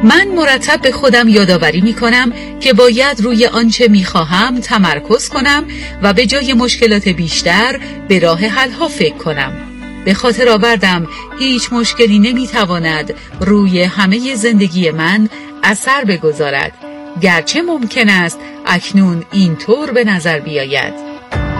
من مرتب به خودم یادآوری می‌کنم که باید روی آنچه می‌خواهم تمرکز کنم و به جای مشکلات بیشتر به راه حل‌ها فکر کنم. به خاطر آوردم هیچ مشکلی نمی‌تواند روی همه زندگی من اثر بگذارد، گرچه ممکن است اکنون اینطور به نظر بیاید.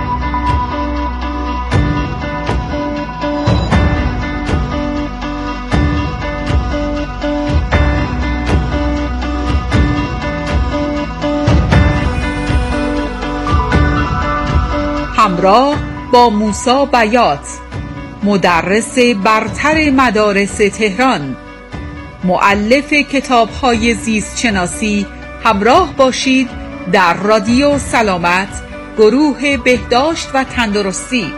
همراه با موسی بیات، مدرس برتر مدارس تهران، مؤلف کتاب‌های زیستشناسی، همراه باشید در رادیو سلامت، گروه بهداشت و تندرستی.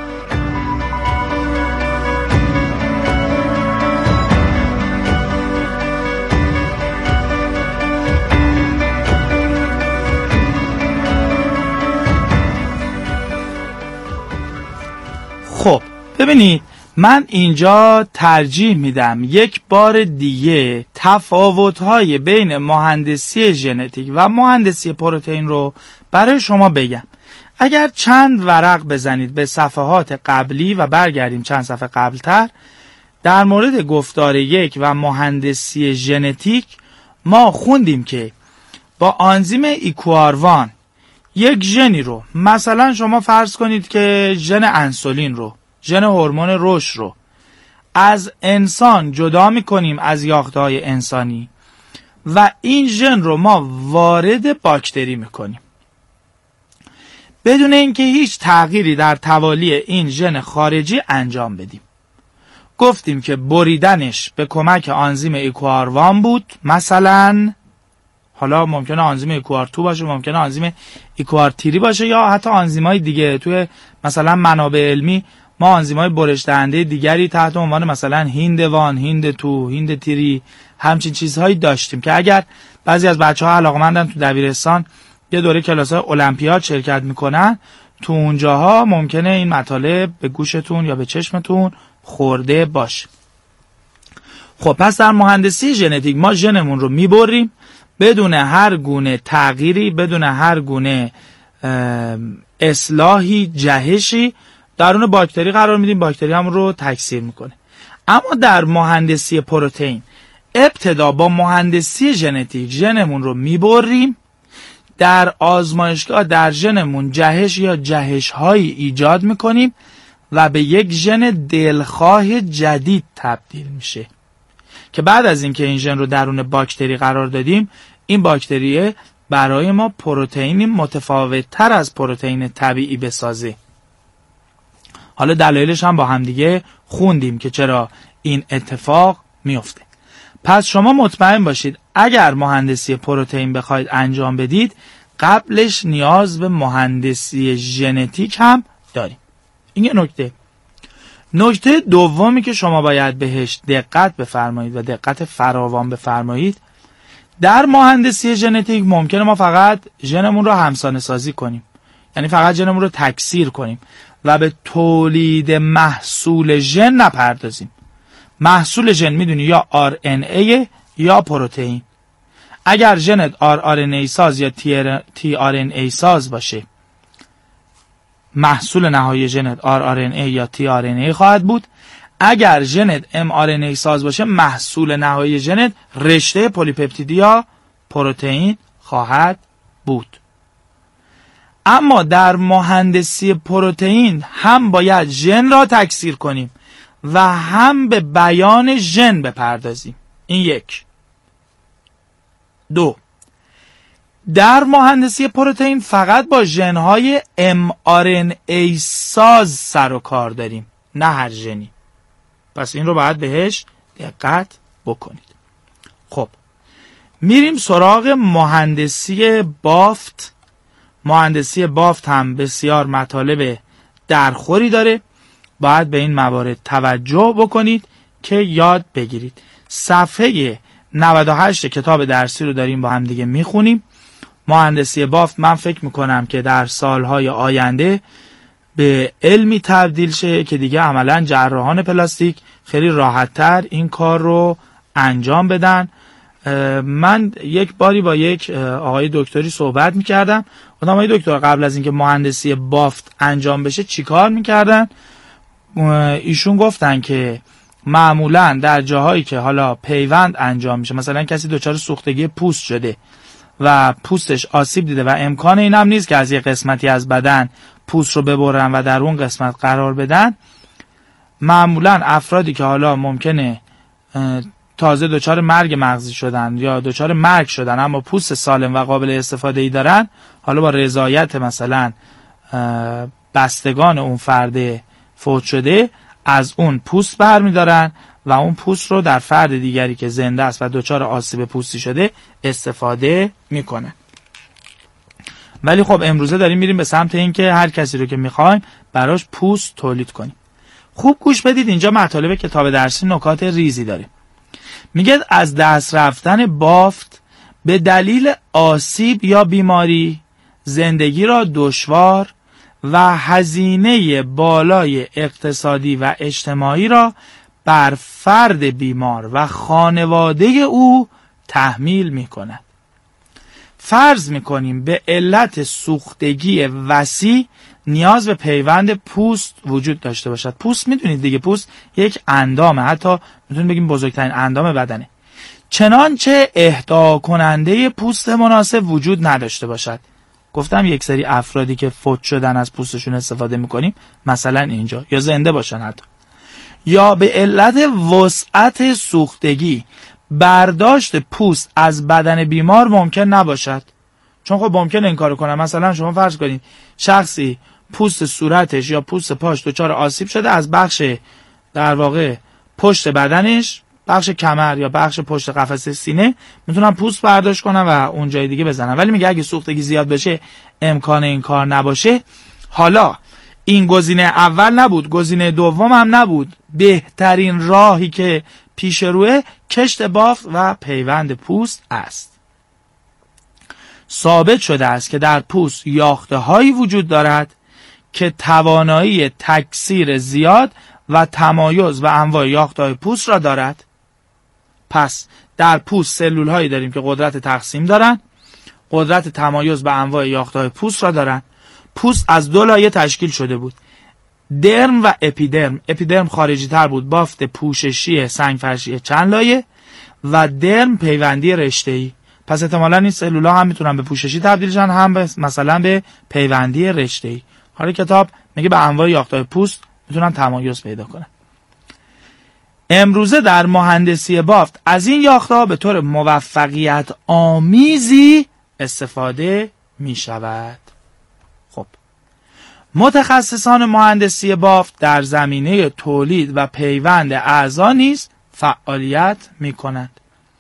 خب ببینید، من اینجا ترجیح میدم یک بار دیگه تفاوت‌های بین مهندسی ژنتیک و مهندسی پروتئین رو برای شما بگم. اگر چند ورق بزنید به صفحات قبلی و برگردیم چند صفحه قبلتر، در مورد گفتار یک و مهندسی ژنتیک ما خوندیم که با آنزیم ایکواروان یک ژنی رو، مثلا شما فرض کنید که ژن انسولین رو، ژن هورمون رشد رو از انسان جدا می‌کنیم از یافته‌های انسانی و این ژن رو ما وارد باکتری می‌کنیم بدون اینکه هیچ تغییری در توالی این ژن خارجی انجام بدیم. گفتیم که بریدنش به کمک آنزیم ایکواروان بود، مثلا حالا ممکنه آنزیم ایکوار 2 باشه، ممکنه آنزیم ایکوار 3 باشه، یا حتی آنزیم‌های دیگه. توی مثلا منابع علمی ما آنزیم‌های برش دهنده دیگری تحت عنوان مثلا هیند 1، هیند 2، هیند 3 همچین چیزهایی داشتیم که اگر بعضی از بچه‌ها علاقه‌مندن تو دبیرستان یه دوره کلاس‌های المپیاد شرکت میکنن، تو اونجاها ممکنه این مطالب به گوشتون یا به چشمتون خورده باشه. خب پس در مهندسی ژنتیک ما ژنمون رو میبریم بدون هر گونه تغییری، بدون هر گونه اصلاحی، جهشی درون باکتری قرار میدیم، باکتری هم رو تکثیر میکنه. اما در مهندسی پروتئین ابتدا با مهندسی ژنتیک ژنمون رو میبریم، در آزمایشگاه در ژنمون جهش یا جهش‌هایی ایجاد میکنیم و به یک ژن دلخواه جدید تبدیل میشه که بعد از اینکه این ژن رو درون باکتری قرار دادیم، این باکتری برای ما پروتئینی متفاوت‌تر از پروتئین طبیعی بسازه. حالا دلایلش هم با هم دیگه خوندیم که چرا این اتفاق میفته. پس شما مطمئن باشید اگر مهندسی پروتئین بخواید انجام بدید، قبلش نیاز به مهندسی ژنتیک هم داریم. این یه نکته. نکته دومی که شما باید بهش دقت بفرمایید و دقت فراوان بفرمایید، در مهندسی ژنتیک ممکنه ما فقط ژنمون رو همسانه سازی کنیم، یعنی فقط ژنمون رو تکثیر کنیم و به تولید محصول ژن نپردازیم. محصول ژن میدونی یا RNA یا پروتئین. اگر ژنت rRNA ساز یا tRNA ساز باشه، محصول نهایی ژنت rRNA یا tRNA خواهد بود. اگر ژنت mRNA ساز باشه، محصول نهایی ژنت رشته پلیپپتیدی یا پروتئین خواهد بود. اما در مهندسی پروتئین هم باید ژن را تکثیر کنیم و هم به بیان ژن بپردازیم. این یک. دو، در مهندسی پروتئین فقط با ژن‌های mRNA ساز سر و کار داریم، نه هر ژنی. پس این رو باید بهش دقت بکنید. خب میریم سراغ مهندسی بافت. مهندسی بافت هم بسیار مطالب درخوری داره، باید به این موارد توجه بکنید که یاد بگیرید. صفحه 98 کتاب درسی رو داریم با هم دیگه میخونیم. مهندسی بافت من فکر میکنم که در سالهای آینده به علمی تبدیل شه که دیگه عملا جراحان پلاستیک خیلی راحت‌تر این کار رو انجام بدن من یک باری با یک آقای دکتری صحبت میکردم. اون آقای دکتر قبل از اینکه مهندسی بافت انجام بشه چیکار میکردن؟ ایشون گفتن که معمولا در جاهایی که حالا پیوند انجام میشه، مثلا کسی دچار سوختگی پوست شده و پوستش آسیب دیده و امکان این هم نیست که از یک قسمتی از بدن پوست رو ببرن و در اون قسمت قرار بدن، معمولا افرادی که حالا ممکنه تازه دچار مرگ مغزی شدن یا دچار مرگ شدن اما پوست سالم و قابل استفاده ای دارن، حالا با رضایت مثلا بستگان اون فرد فوت شده از اون پوست برمیدارن و اون پوست رو در فرد دیگری که زنده است و دچار آسیب پوستی شده استفاده میکنن. ولی خب امروزه داریم میریم به سمت این که هر کسی رو که میخوایم براش پوست تولید کنیم. خوب گوش بدید، اینجا مطالب کتاب درسی نکات ریزی داریم. میگه از دست رفتن بافت به دلیل آسیب یا بیماری زندگی را دشوار و هزینه بالای اقتصادی و اجتماعی را بر فرد بیمار و خانواده او تحمیل می‌کند. فرض می‌کنیم به علت سوختگی وسیع نیاز به پیوند پوست وجود داشته باشد. پوست میدونید دیگه، پوست یک اندامه، حتی میتونیم بگیم بزرگترین اندام بدنه. چنانچه اهدا کننده پوست مناسب وجود نداشته باشد. گفتم یک سری افرادی که فوت شدن از پوستشون استفاده میکنیم، مثلا اینجا، یا زنده باشن حتی، یا به علت وسعت سوختگی برداشت پوست از بدن بیمار ممکن نباشد. چون خب ممکنه این کارو کنن. مثلا شما فرض کنید شخصی پوست صورتش یا پوست پاش دچار آسیب شده، از بخش در واقع پشت بدنش، بخش کمر یا بخش پشت قفسه سینه میتونن پوست برداشت کنن و اون جای دیگه بزنن. ولی میگه اگه سوختگی زیاد بشه، امکان این کار نباشه، حالا این گزینه اول نبود، گزینه دوم هم نبود، بهترین راهی که پیش روی کشت بافت و پیوند پوست است. ثابت شده است که در پوست یاخته هایی وجود دارد که توانایی تکثیر زیاد و تمایز و انواع یاخته های پوست را دارد. پس در پوست سلول هایی داریم که قدرت تقسیم دارن، قدرت تمایز به انواع یاخته های پوست را دارن. پوست از دو لایه تشکیل شده بود، درم و اپیدرم. اپیدرم خارجی تر بود، بافت پوششی سنگفرشی چند لایه، و درم پیوندی رشته‌ای. پس احتمالاً این سلولا هم میتونن به پوششی تبدیل شن، هم مثلا به پیوندی رشته‌ای. حالا کتاب میگه به انواع یافته‌های پوست میتونن تمایز پیدا کنن. امروزه در مهندسی بافت از این یافته‌ها به طور موفقیت آمیزی استفاده میشود. خب متخصصان مهندسی بافت در زمینه تولید و پیوند اعضا نیز فعالیت میکنند.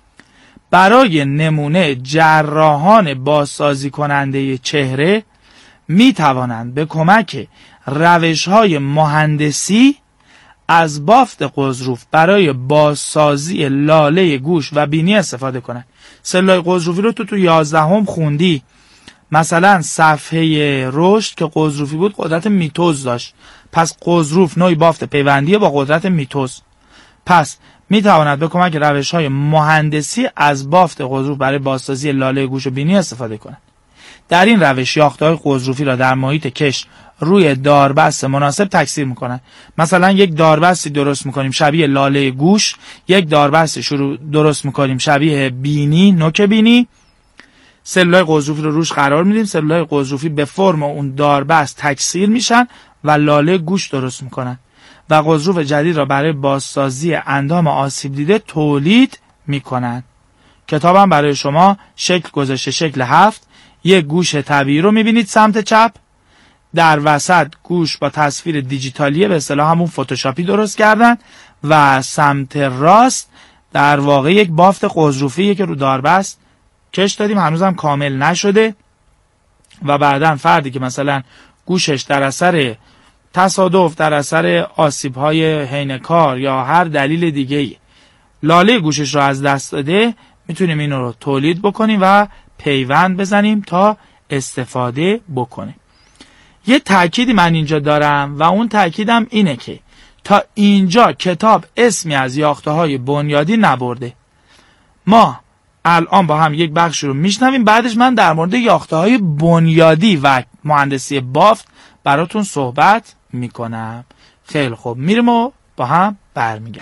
برای نمونه جراحان بازسازی کننده چهره می توانند به کمک روش‌های مهندسی از بافت قضروف برای بازسازی لاله گوش و بینی استفاده کنند. سلولای قضروفی رو تو 11 خوندی. مثلا صفحه رشد که قضروفی بود قدرت میتوز داشت، پس قضروف نوعی بافت پیوندیه با قدرت میتوز. پس می تواند به کمک روش‌های مهندسی از بافت قضروف برای بازسازی لاله گوش و بینی استفاده کند. در این روش یافته‌های قضروفی را در محیط کشت روی داربست مناسب تکثیر می‌کنند. مثلا یک داربستی درست می‌کنیم شبیه لاله گوش، یک داربستی درست می‌کنیم شبیه بینی، نوک بینی. سلولای قضروفی رو روش قرار میدیم، سلولای قضروفی به فرم اون داربست تکثیر میشن و لاله گوش درست می‌کنن و قضروف جدید را برای بازسازی اندام آسیب دیده تولید می‌کنند. کتابم برای شما شکل گذاشته، شکل 7. یک گوش طبیعی رو می‌بینید سمت چپ، در وسط گوش با تصویر دیجیتالیه، به اصطلاح همون فتوشاپی درست کردن، و سمت راست در واقع یک بافت قضروفیه که رو داربست کش دادیم، هنوزم کامل نشده و بعداً فردی که مثلا گوشش در اثر تصادف، در اثر آسیب‌های حین کار یا هر دلیل دیگه‌ای لاله گوشش رو از دست داده، میتونیم اینو رو تولید بکنیم و پیوند بزنیم تا استفاده بکنیم. یه تأکیدی من اینجا دارم و اون تأکیدم اینه که تا اینجا کتاب اسمی از یافته‌های بنیادی نبرده. ما الان با هم یک بخش رو میشنویم، بعدش من در مورد یافته‌های بنیادی و مهندسی بافت براتون صحبت میکنم. خیلی خوب، میریم و با هم برمیگردیم.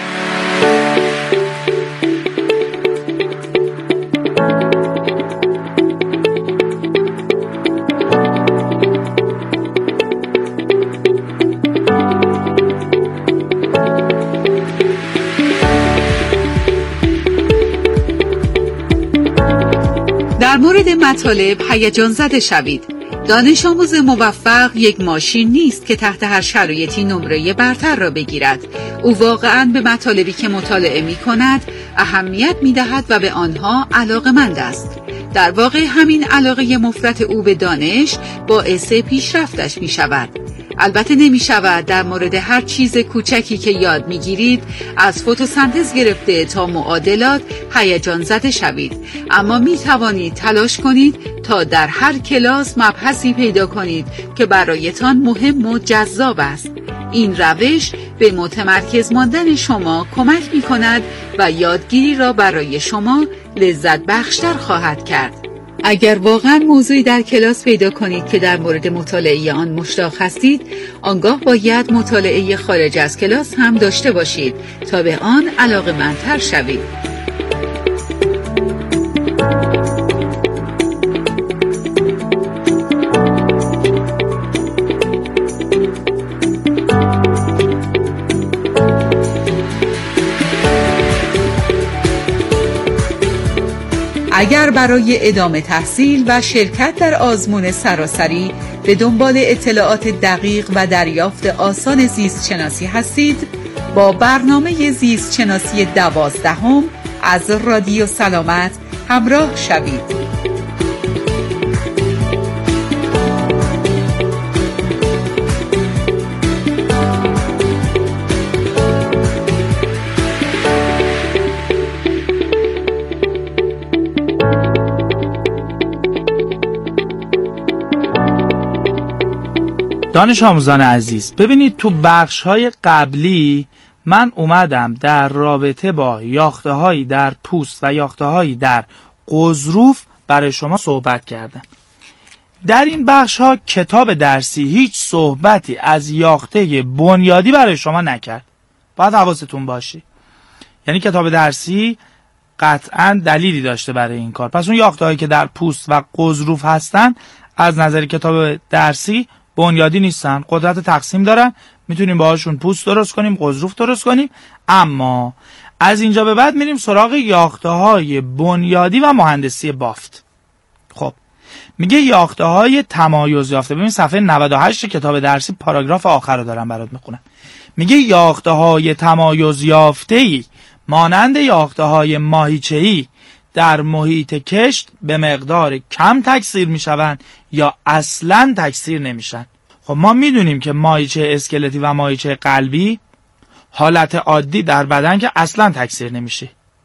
در مورد مطالب هیجان زده شوید. دانش آموز موفق یک ماشین نیست که تحت هر شرایطی نمره برتر را بگیرد. او واقعاً به مطالبی که مطالعه می کند اهمیت می دهد و به آنها علاقه‌مند است. در واقع همین علاقه مفرط او به دانش باعث پیشرفتش می شود. البته نمی شود در مورد هر چیز کوچکی که یاد می گیرید، از فتوسنتز گرفته تا معادلات، هیجان زده شوید، اما می توانید تلاش کنید تا در هر کلاس مبحثی پیدا کنید که برایتان مهم و جذاب است. این روش به متمرکز ماندن شما کمک می کند و یادگیری را برای شما لذت بخشتر خواهد کرد. اگر واقعا موضوعی در کلاس پیدا کنید که در مورد مطالعه آن مشتاق هستید، آنگاه باید مطالعه خارج از کلاس هم داشته باشید تا به آن علاقه‌مندتر شوید. اگر برای ادامه تحصیل و شرکت در آزمون سراسری به دنبال اطلاعات دقیق و دریافت آسان زیست شناسی هستید، با برنامه زیست شناسی 12 از رادیو سلامت همراه شوید. دانش آموزان عزیز، ببینید تو بخش‌های قبلی من اومدم در رابطه با یافته‌هایی در پوست و یافته‌هایی در غضروف برای شما صحبت کردم. در این بخش‌ها کتاب درسی هیچ صحبتی از یافته بنیادی برای شما نکرد. باید حواستون باشه. یعنی کتاب درسی قطعاً دلیلی داشته برای این کار. پس اون یافته‌هایی که در پوست و غضروف هستن از نظر کتاب درسی بنیادی نیستن، قدرت تقسیم دارن، میتونیم باهاشون پوست درست کنیم، غضروف درست کنیم. اما از اینجا به بعد میریم سراغ یافته‌های بنیادی و مهندسی بافت. خب میگه یافته‌های تمایز یافته. ببین صفحه 98 کتاب درسی پاراگراف آخر رو دارم برات میخونم. میگه یافته‌های تمایز یافته‌ای مانند یافته‌های ماهیچه‌ای در محیط کشت به مقدار کم تکثیر میشوند یا اصلاً تکثیر نمیشن. خب ما میدونیم که ماهیچه اسکلتی و ماهیچه قلبی حالت عادی در بدن که اصلاً تکثیر نمیشه.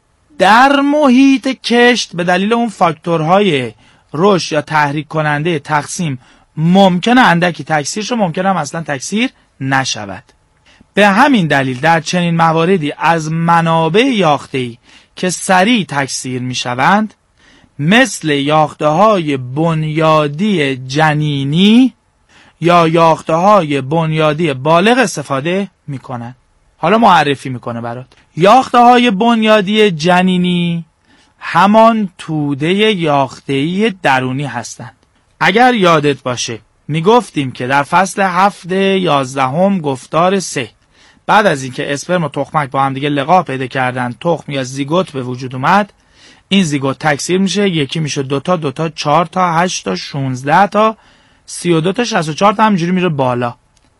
در محیط کشت به دلیل اون فاکتورهای رشد یا تحریک کننده تقسیم ممکنه اندکی تکثیر شه، ممکنه هم اصلاً تکثیر نشود. به همین دلیل در چنین مواردی از منابع یافته‌ای که سریع تکثیر می شوند مثل یافته‌های بنیادی جنینی یا یافته‌های بنیادی بالغ استفاده می کنند. حالا معرفی می کنه برات. یافته‌های بنیادی جنینی همان توده یافته‌ای درونی هستند. اگر یادت باشه می گفتیم که در فصل 7 11 گفتار 3 بعد از اینکه اسپرم و تخمک با هم دیگه لقاح پیدا کردن، تخم یا زیگوت به وجود اومد، این زیگوت تکثیر میشه، یکی میشه 2 تا 4 تا 8 تا 16 تا 32 تا 64 تا همینجوری میره بالا.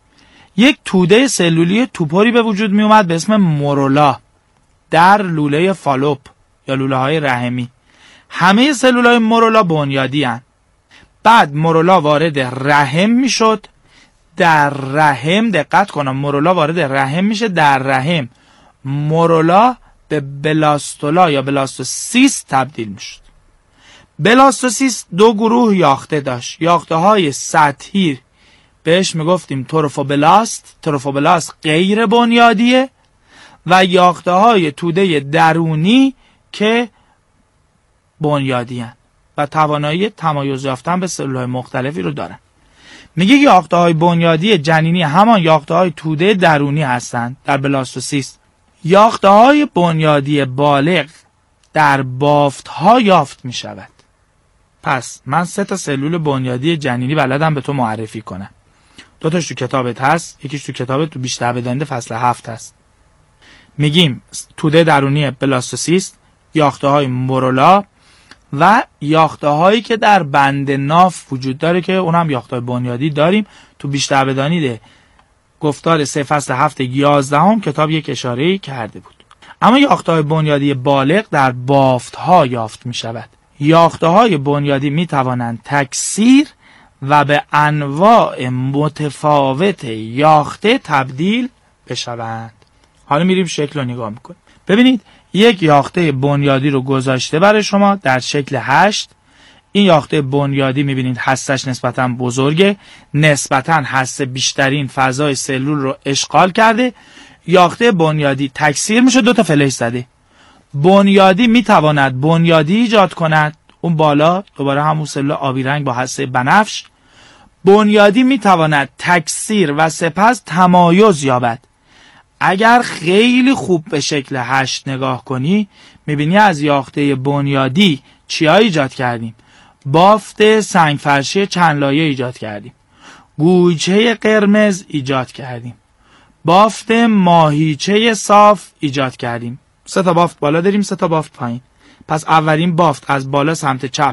یک توده سلولی توپوری به وجود می اومد به اسم مورولا در لوله فالوپ یا لوله های رحمی. همه سلولای مورولا بنیادی هن. بعد مورولا وارد رحم میشد. در رحم دقت کنم، مورولا وارد رحم میشه. در رحم مورولا به بلاستولا یا بلاستوسیست تبدیل میشد. بلاستوسیست دو گروه یاخته داشت. یاخته های سطحی بهش میگفتیم تروفوبلاست غیر بنیادیه، و یاخته های توده درونی که بنیادی هستند و توانایی تمایز یافتن به سلول‌های مختلفی رو دارن. میگه یافته‌های بنیادی جنینی همان یافته‌های توده درونی هستند در بلاستوسیست. یافته‌های بنیادی بالغ در بافت‌ها یافت می‌شود. پس من 3 تا سلول بنیادی جنینی بلدم به تو معرفی کنم. 2 تاش تو کتابت هست، یکیش تو کتابت تو بیشتر بدانید فصل 7 هست. میگیم توده درونی بلاستوسیست، یافته‌های مورولا و یافته‌هایی که در بند ناف وجود داره که اونم یافته‌های بنیادی داریم. تو بیشتر بدانید گفتار 3 فصل 7 11 کتاب یک اشاره‌ای کرده بود. اما یافته‌های بنیادی بالغ در بافت‌ها یافت می‌شود. یافته‌های بنیادی می‌توانند تکثیر و به انواع متفاوت یاخته تبدیل بشوند. حالا میریم شکل رو نگاه میکنیم. ببینید یک یاخته بنیادی رو گذاشته برای شما در شکل 8. این یاخته بنیادی میبینید هستش نسبتاً بزرگه، نسبتاً هسته بیشترین فضای سلول رو اشغال کرده. یاخته بنیادی تکثیر میشه، 2 تا فلش زده. بنیادی میتواند بنیادی ایجاد کند، اون بالا دوباره همون سلول آبی رنگ با هسته بنفش. بنیادی میتواند تکثیر و سپس تمایز یابد. اگر خیلی خوب به شکل 8 نگاه کنی میبینی از یاخته بنیادی چیا ایجاد کردیم؟ بافت سنگفرشی چند لایه ایجاد کردیم، گویچه قرمز ایجاد کردیم، بافت ماهیچه صاف ایجاد کردیم. 3 تا بافت بالا داریم، 3 تا بافت پایین. پس اولین بافت از بالا سمت چپ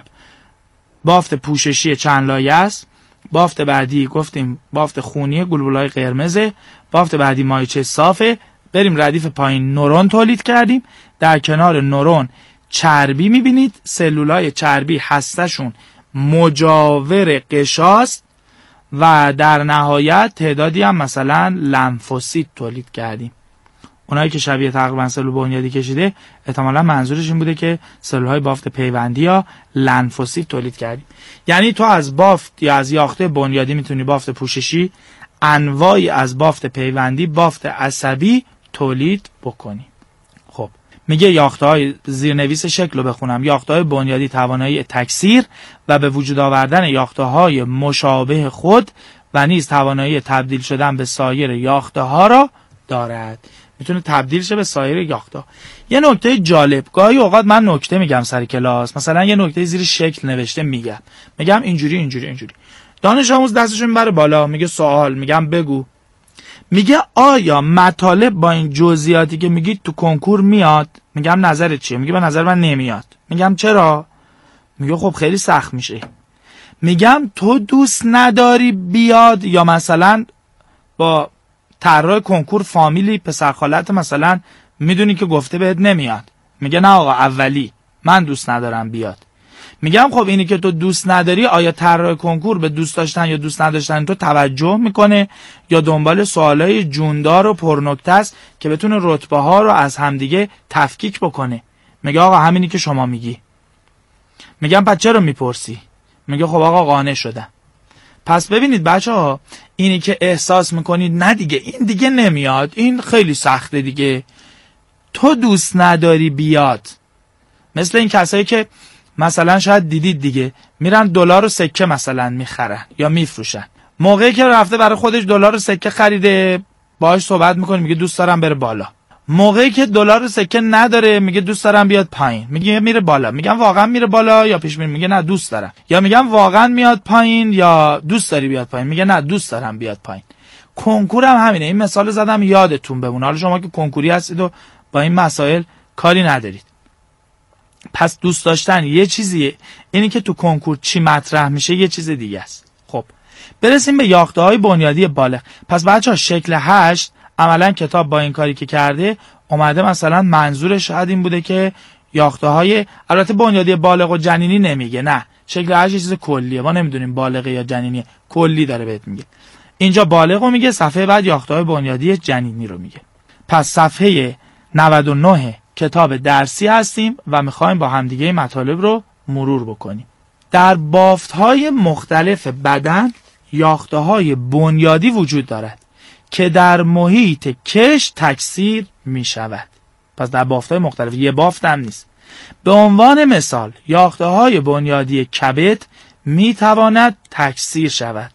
بافت پوششی چند لایه است. بافت بعدی گفتیم بافت خونی گلبولای قرمزه. بافت بعدی ماهیچه صافه. بریم ردیف پایین نورون تولید کردیم. در کنار نورون چربی میبینید، سلولای چربی هستشون مجاور قشاست و در نهایت تعدادی هم مثلا لنفوسیت تولید کردیم. اونایی که شبیه تقریبا سلول بنیادی کشیده احتمالاً منظورش این بوده که سلول‌های بافت پیوندی یا لنفوسیت تولید کردیم. یعنی تو از بافت یا از یاخته بنیادی میتونی بافت پوششی، انواعی از بافت پیوندی، بافت عصبی تولید بکنی. خب میگه یاخته‌های زیرنویس شکل رو بخونم. یاخته‌های بنیادی توانایی تکثیر و به وجود آوردن یاخته‌های مشابه خود و نیز توانایی تبدیل شدن به سایر یاخته‌ها را دارد. میتونه تبدیل شه به سایر یاخته‌ها. یه نکته جالب، گاهی اوقات من نکته میگم سر کلاس، مثلا یه نکته زیر شکل نوشته میگم اینجوری. دانش آموز دستشو میبره بالا، میگه سوال، میگم بگو. میگه آیا مطالب با این جزئیاتی که میگید تو کنکور میاد؟ میگم نظرت چیه؟ میگه به نظر من نمیاد. میگم چرا؟ میگه خب خیلی سخت میشه. میگم تو دوست نداری بیاد یا مثلا با طراح کنکور فامیلی پسر خالت مثلا میدونی که گفته بهت نمیاد؟ میگه نه آقا اولی من دوست ندارم بیاد. میگم خب اینی که تو دوست نداری آیا طراح کنکور به دوست داشتن یا دوست نداشتن تو توجه میکنه یا دنبال سوالای جوندار و پرنکته است که بتونه رتبه ها رو از همدیگه تفکیک بکنه؟ میگه آقا همینی که شما میگی. میگم پس چرا میپرسی؟ میگه خب آقا قانع شدم. پس ببینید بچه‌ها، اینی که احساس میکنید نه دیگه این دیگه نمیاد، این خیلی سخته دیگه، تو دوست نداری بیاد. مثل این کسایی که مثلا شاید دیدید دیگه میرن دلار و سکه مثلا میخرن یا میفروشن. موقعی که رفته برای خودش دلار و سکه خریده باهاش صحبت میکنه، میگه دوست دارم بره بالا. موقعی که دلار و سکه نداره میگه دوست دارم بیاد پایین، میگه میره بالا. میگم واقعا میره بالا یا پیش میره؟ میگه نه دوست دارم. یا میگم واقعا میاد پایین یا دوست داری بیاد پایین؟ میگه نه دوست دارم بیاد پایین. کنکور هم همینه. این مثال زدم یادتون بمونه. حالا شما که کنکوری هستید و با این مسائل کاری ندارید. پس دوست داشتن یه چیزیه، اینی که تو کنکور چی مطرح میشه یه چیز دیگه است. خب برسیم به یاخته‌های بنیادی بالغ. پس بچه‌ها شکل 8 عملا کتاب با این کاری که کرده اومده مثلا منظورش شاید این بوده که یاخته‌های البته بنیادی بالغ و جنینی نمیگه، نه شکل 8 چیز کلیه، ما نمیدونیم بالغ یا جنینی، کلی داره بهت میگه. اینجا بالغ رو میگه، صفحه بعد یاخته‌های بنیادی جنینی رو میگه. پس صفحه 99 کتاب درسی هستیم و میخوایم با همدیگه مطالب رو مرور بکنیم. در بافت‌های مختلف بدن یاخته‌های بنیادی وجود دارد که در محیط کش تکثیر میشود. پس در بافت‌های مختلف، یه بافت هم نیست. به عنوان مثال یافته‌های بنیادی کبد میتواند تکثیر شود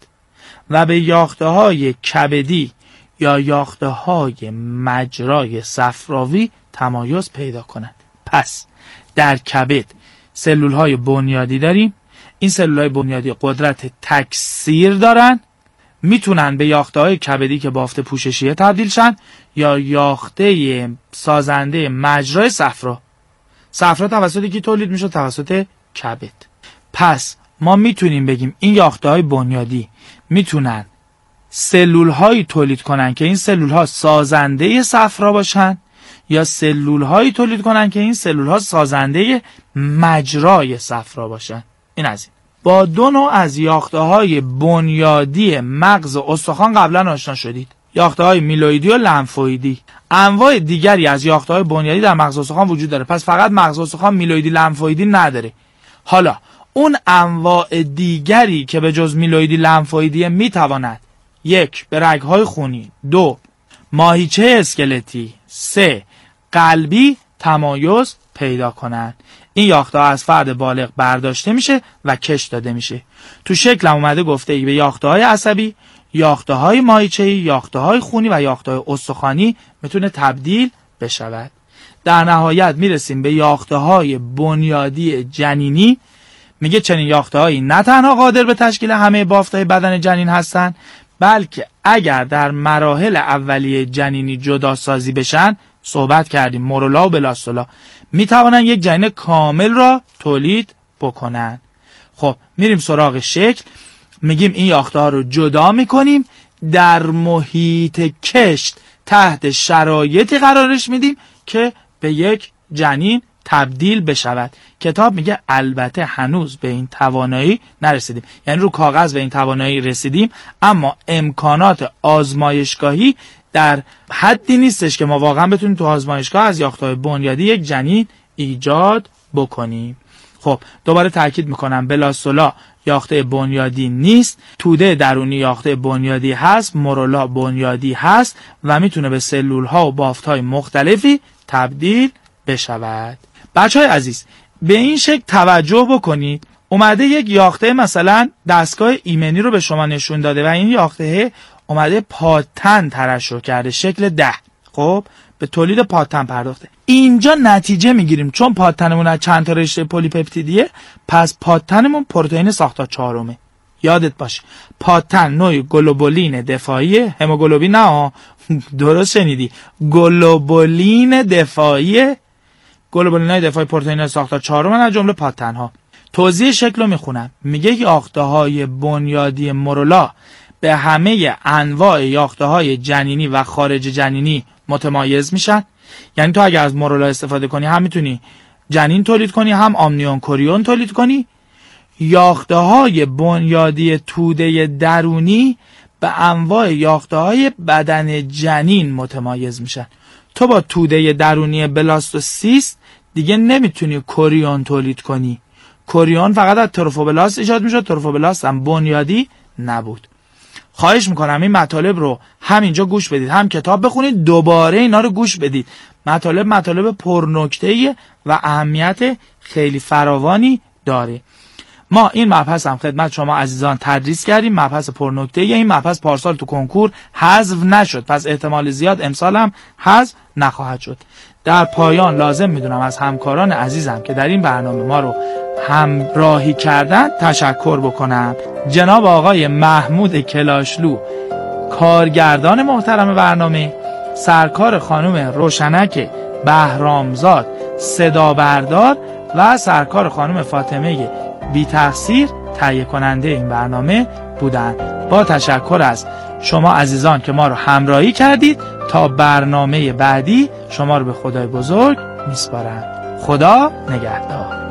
و به یافته‌های کبدی یا یافته‌های مجرای صفراوی تمایز پیدا کنند. پس در کبد سلول‌های بنیادی داریم. این سلول‌های بنیادی قدرت تکثیر دارن، میتونن به یافته‌های کبدی که بافت پوششیه تبدیل شن یا یاخته سازنده مجرای صفرا. صفرا توسط کی تولید میشه؟ توسط کبد. پس ما میتونیم بگیم این یافته‌های بنیادی میتونن سلول‌هایی تولید کنن که این سلول‌ها سازنده صفرا باشن یا سلول‌هایی تولید کنن که این سلول‌ها سازنده مجرای صفرا باشن. این از این. با دو نوع از یافته‌های بنیادی مغز استخوان قبلا آشنا شدید. یافته‌های میلوئیدی و لمفوئیدی. انواع دیگری از یافته‌های بنیادی در مغز استخوان وجود داره. پس فقط مغز استخوان میلوئیدی لمفوئیدی نداره. حالا اون انواع دیگری که به جز میلوئیدی لمفوئیدی میتواند 1. به رگ‌های خونی، 2. ماهیچه اسکلتی، 3. قلبی تمایز پیدا کنند. این یافته‌ها از فرد بالغ برداشته میشه و کش داده میشه. تو شکلم اومده گفته ای به یافته‌های عصبی، یافته‌های ماهیچه‌ای، یافته‌های خونی و یافته‌های استخوانی میتونه تبدیل بشود. در نهایت میرسیم به یافته‌های بنیادی جنینی. میگه چنین یافته‌هایی نه تنها قادر به تشکیل همه بافت‌های بدن جنین هستن، بلکه اگر در مراحل اولیه جنینی جدا سازی بشن، صحبت کردیم مورولا و بلاستولا، میتوانن یک جنین کامل را تولید بکنن. خب میریم سراغ شکل. میگیم این یافته‌ها رو جدا میکنیم، در محیط کشت تحت شرایطی قرارش میدیم که به یک جنین تبدیل بشود. کتاب میگه البته هنوز به این توانایی نرسیدیم، یعنی رو کاغذ به این توانایی رسیدیم، اما امکانات آزمایشگاهی در حدی نیستش که ما واقعا بتونیم تو آزمایشگاه از یافته‌های بنیادی یک جنین ایجاد بکنیم. خب دوباره تاکید میکنم بلاستولا یاخته بنیادی نیست، توده درونی یاخته بنیادی هست، مورولا بنیادی هست و میتونه به سلول ها و بافت های مختلفی تبدیل بشود. بچه های عزیز به این شکل توجه بکنید، اومده یک یاخته مثلا دستگاه ایمنی رو به شما نشون داده و این یاخته اومده پاتن ترشح کرده شکل 10. خب به تولید پاتن پرداخته. اینجا نتیجه میگیریم چون پاتنمون از چند تا رشته پلیپپتیدیه، پس پاتنمون پروتئین ساختار 4. یادت باشه پاتن نوع گلوبولین دفاعی، هموگلوبین نه، درست شنیدی، گلوبولین دفاعی، گلوبولینای دفاعی پروتئین ساختار 4 از جمله پاتن ها. توضیح شکل رو میخونم. میگه یافته‌های بنیادی مورولا به همه انواع یافته‌های جنینی و خارج جنینی متمایز میشن. یعنی تو اگر از مورولا استفاده کنی هم میتونی جنین تولید کنی، هم آمنیون کوریون تولید کنی. یافته‌های بنیادی توده درونی به انواع یافته‌های بدن جنین متمایز میشن. تو با توده درونی بلاستوسیست دیگه نمیتونی کوریون تولید کنی. کوریون فقط از تروفوبلاست ایجاد میشد، تروفوبلاست هم بنیادی نبود. خواهش میکنم این مطالب رو همینجا گوش بدید، هم کتاب بخونید، دوباره اینا رو گوش بدید. مطالب پرنکته‌ای و اهمیت خیلی فراوانی داره. ما این مبحث هم خدمت شما عزیزان تدریس کردیم، مبحث پرنکته‌ای. این مبحث پارسال تو کنکور حذف نشد، پس احتمال زیاد امسال هم حذف نخواهد شد. در پایان لازم میدونم از همکاران عزیزم که در این برنامه ما رو همراهی کردن تشکر بکنم. جناب آقای محمود کلاشلو کارگردان محترم برنامه، سرکار خانم روشنک بهرامزاد صدا بردار و سرکار خانم فاطمه بی تقصیر تهیه کننده این برنامه بودند. با تشکر از شما عزیزان که ما رو همراهی کردید. تا برنامه بعدی شما رو به خدای بزرگ میسپارم. خدا نگهدار.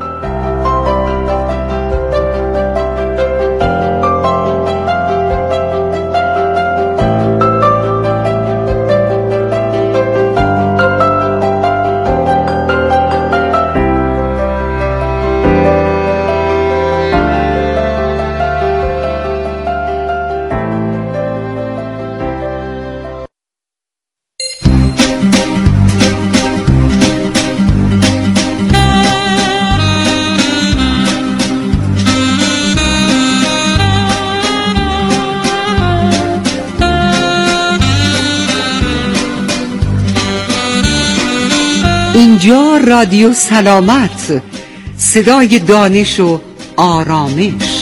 اینجا رادیو سلامت، صدای دانش و آرامش.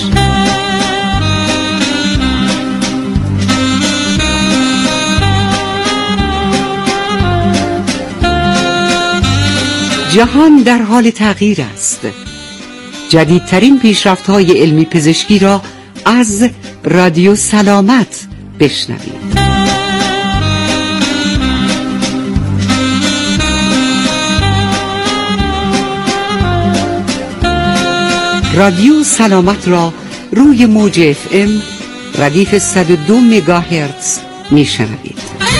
جهان در حال تغییر است. جدیدترین پیشرفت‌های علمی پزشکی را از رادیو سلامت بشنوید. رادیو سلامت را روی موج FM ردیف 102 مگاهرتز میشنوید.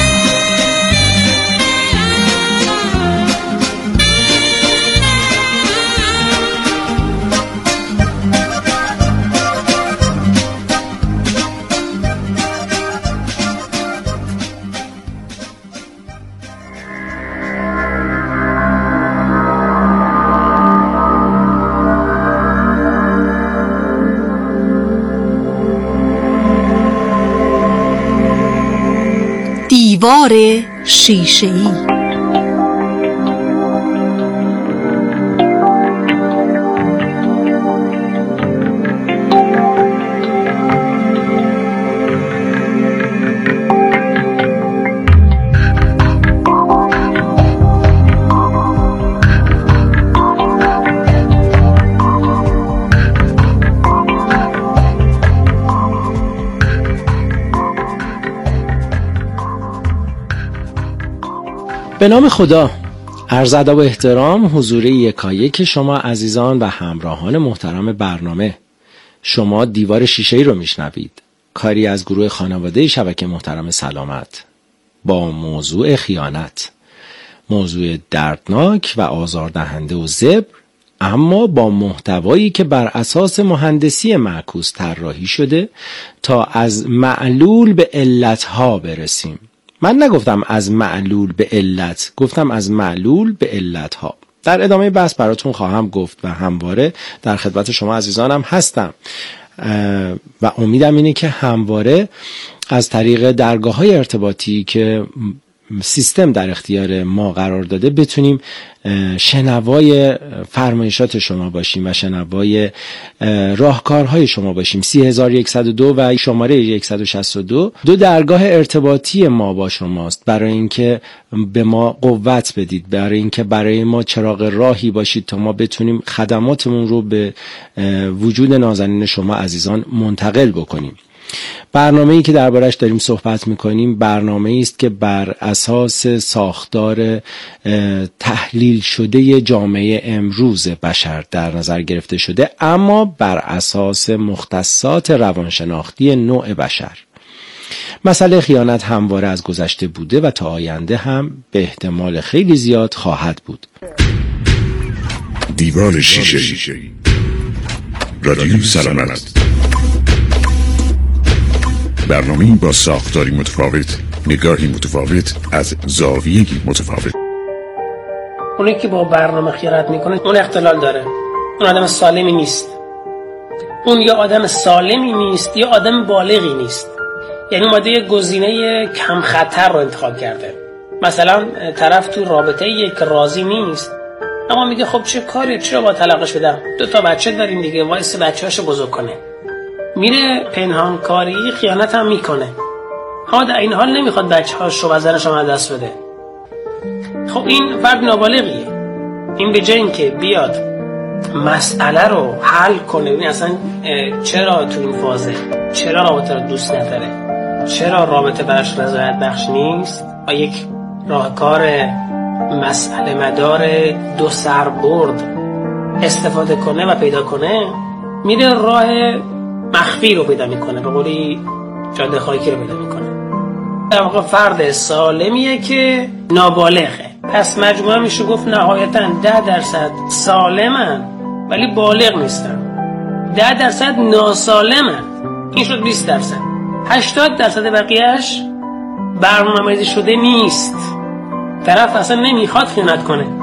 دیوار شیشه‌ای. به نام خدا، عرض ادب و احترام حضور یکایک شما عزیزان و همراهان محترم برنامه. شما دیوار شیشه‌ای رو میشنوید، کاری از گروه خانواده شبکه محترم سلامت با موضوع خیانت، موضوع دردناک و آزاردهنده و زبر، اما با محتوایی که بر اساس مهندسی معکوس طراحی شده تا از معلول به علتها برسیم. من نگفتم از معلول به علت، گفتم از معلول به علتها. در ادامه بحث براتون خواهم گفت و همواره در خدمت شما عزیزانم هستم و امیدم اینه که همواره از طریق درگاه‌های ارتباطی که سیستم در اختیار ما قرار داده بتونیم شنوای فرمایشات شما باشیم و شنوای راهکارهای شما باشیم. 30102 و شماره 162 دو درگاه ارتباطی ما با شماست، برای اینکه به ما قوت بدید، برای اینکه برای ما چراغ راهی باشید تا ما بتونیم خدماتمون رو به وجود نازنین شما عزیزان منتقل بکنیم. برنامه‌ای که دربارش داریم صحبت می‌کنیم برنامه‌ای است که بر اساس ساختار تحلیل شده جامعه امروز بشر در نظر گرفته شده، اما بر اساس مختصات روانشناختی نوع بشر. مسئله خیانت همواره از گذشته بوده و تا آینده هم به احتمال خیلی زیاد خواهد بود. دیوار شیشه‌ای، رادیو سلامت، برنامه‌ای با ساختاری متفاوت، نگاهی متفاوت از زاویه‌ای متفاوت. اونی که با برنامه خیانت میکنه اون اختلال داره، اون آدم سالمی نیست. اون یا آدم سالمی نیست یا آدم بالغی نیست. یعنی اومده یه گزینه کم خطر رو انتخاب کرده. مثلا طرف تو رابطه‌ای که راضی نیست، اما میگه خب چه کاری، چرا با طلاقش بدم، 2 بچه داریم دیگه، وایس بچه‌اشو بزرگ کنه. میره پنهانکاری خیانت هم میکنه، اما در این حال نمیخواد بچه‌هاشو و زنشو از دست بده. خب این فرد نابالغیه. این به جای اینکه بیاد مسئله رو حل کنه، این اصلا چرا تو این فازه، چرا رابطه رو دوست نداره، چرا رابطه براش رضایت بخش نیست و یک راهکار مسئله مدار 2 سربرد استفاده کنه و پیدا کنه، میره راه مخفی رو پیدا میکنه، به قولی جاده خاکی رو پیدا میکنه. در واقع فرد سالمیه که نابالغه. پس مجموعه میشه گفت نهایتاً 10% سالمن ولی بالغ نیستن، 10% ناسالمن، این شد 20%. 80% بقیهش برنامه‌ریزی شده نیست. طرف اصلا نمیخواد خیانت کنه،